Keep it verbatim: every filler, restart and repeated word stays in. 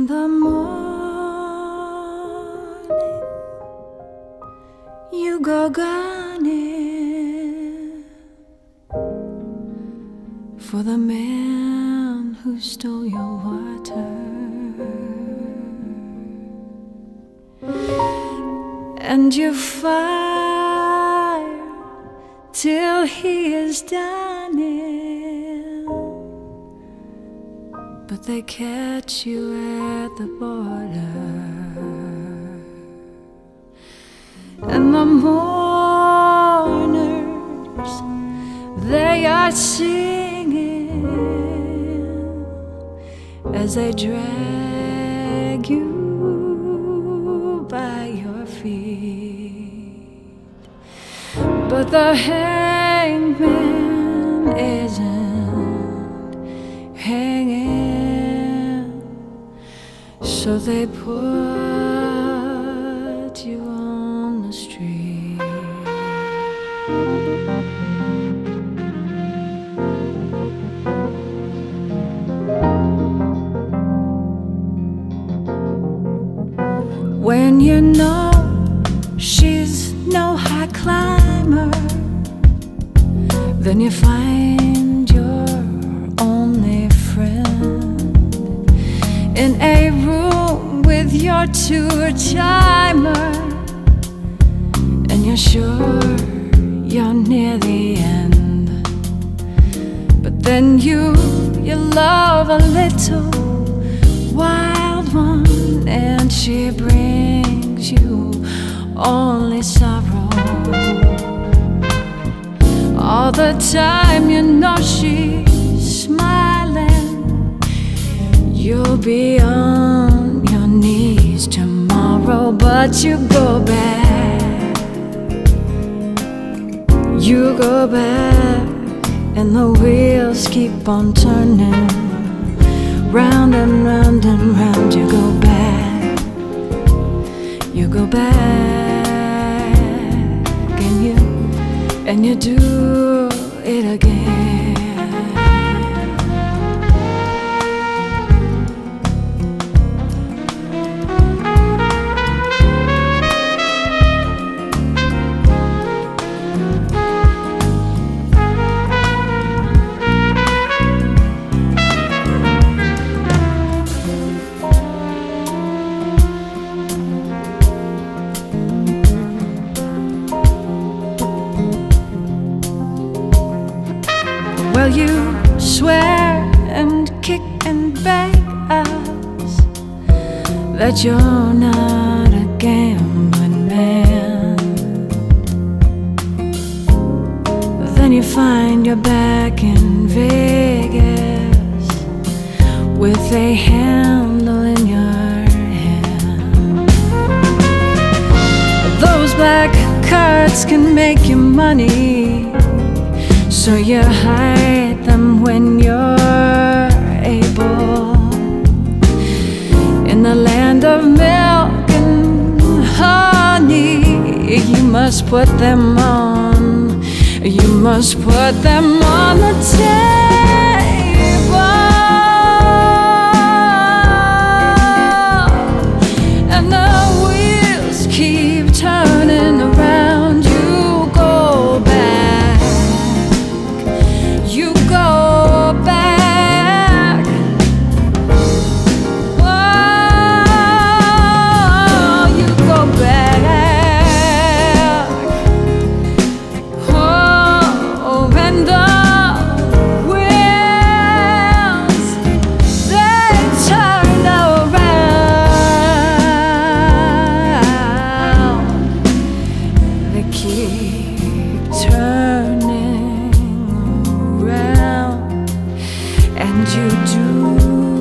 the morning you go gunning for the man who stole your water, and you fire till he is done in, but they catch you at the border, and the mourners, they are singing as they drag you by your feet. But the hangman isn't hanging, so they put you on the street. When you know she's no high climber, then you find your only friend in a room with your two-timer, and you're sure you're near the end. But then you, you love a little wild one, and she brings you only sorrow. All the time you know she's smiling, you'll be on your knees tomorrow. But you go back, you go back, and the wheels keep on turning, round and round and round. You go back, you go back, and you, and you do it again. Well, you swear and kick and beg us that you're not a gambling man. Then you find you're back in Vegas with a handle in your hand. Those black cards can make you money, so you hide them when you're able. In the land of milk and honey, you must put them on, you must put them on the table. And the wheels keep turning around. You go back, you go back, oh, you go back, oh, and the wheels, they turn around, they keep turning, and you do